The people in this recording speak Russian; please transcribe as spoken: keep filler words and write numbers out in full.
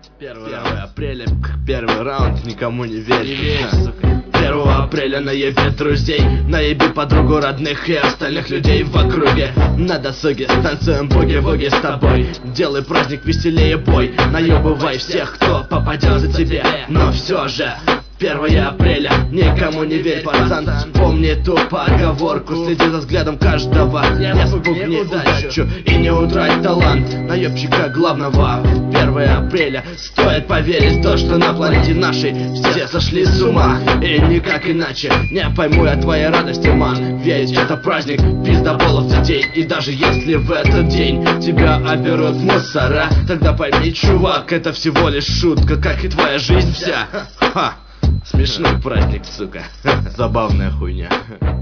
первое апреля, первый раунд, никому не верь, сука. первого апреля наеби друзей, наеби подругу, родных и остальных людей в округе. На досуге станцуем буги-буги с тобой. Делай праздник веселее, бой. Наебывай всех, кто попадется тебе. Но все же первое апреля, никому не верь, пацан. Помни ту поговорку, следи за взглядом каждого. Не спугни удачу и не утрать талант наебщика главного. В первое апреля стоит поверить в то, что на планете нашей все сошли с ума. И никак иначе не пойму я твоей радости, ман. Ведь это праздник пиздоболовца день. И даже если в этот день тебя оберут мусора, тогда пойми, чувак, это всего лишь шутка, как и твоя жизнь вся. Ха! Смешной праздник, сука. Забавная хуйня.